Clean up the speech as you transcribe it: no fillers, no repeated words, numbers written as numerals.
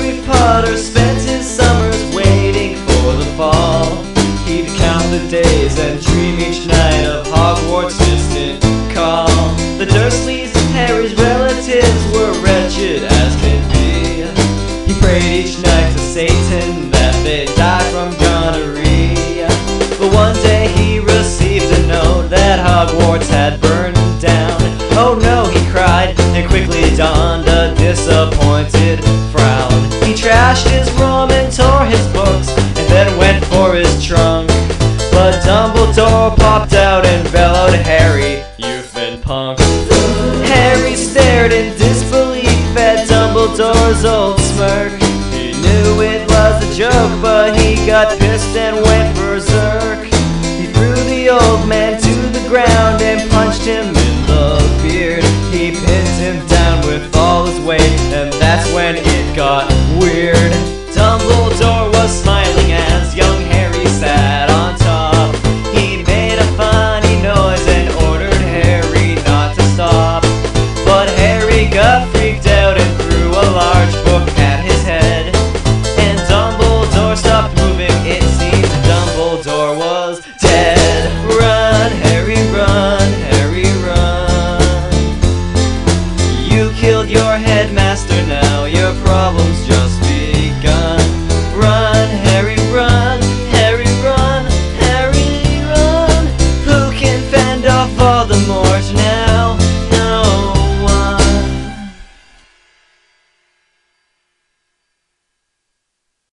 Harry Potter spent his summers waiting for the fall. He'd count the days and dream each night of Hogwarts' distant call. The Dursleys, Harry's relatives, were wretched as can be. He prayed each night to Satan that they die from gonorrhea. But one day he received a note that Hogwarts had burned down. Oh no, he cried, and quickly donned a disappointed frown. He trashed his room and tore his books, and then went for his trunk. But Dumbledore popped out and bellowed, "Harry, you've been punked." Harry stared in disbelief at Dumbledore's old smirk. He knew it was a joke, but he got pissed and went berserk. He threw the old man to the ground and punched him in the beard. He pinned him down with all his weight, and that's when it got weird. Dumbledore was smiling